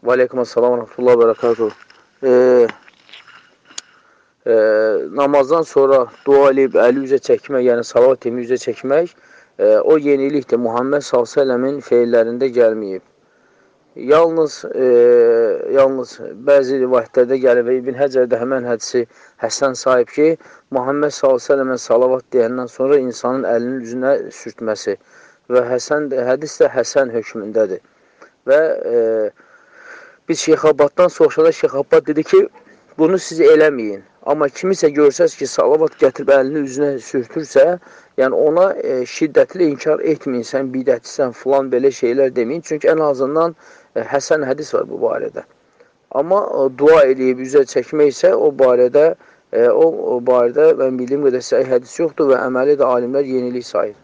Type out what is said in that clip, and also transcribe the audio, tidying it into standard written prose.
Və aleykümselam və rahmetullah və bərəkatuhu. Namazdan sonra dua eləyib əli üzə çəkmək, yəni salavat etmək, üzə çəkmək, o yenilikdir. Muhammed s.ə.v-in feillərində gəlməyib. Yalnız bəzi rivayətlərdə gəlir və İbn Həcər də həmən hədisi həsən sahib ki, Muhammed s.ə.və salavat deyəndən sonra insanın əlinin üzünə sürtməsi və hədis də həsən hökmündədir. Və biz Şeyx Abaddan soruşanda Şeyx Abad dedi ki, bunu siz eləməyin. Amma kimisə görsəz ki, salavat gətirib əlini üzünə sürtürsə, yəni ona şiddətli inkar etməyin, sən bidətçisən, filan belə şeylər deməyin. Çünki ən azından həsən hədis var bu barədə. Amma dua edib üzə çəkmək isə o barədə mən bildiyim qədər səhih hədis yoxdur və əməli də alimlər yenilik sayır.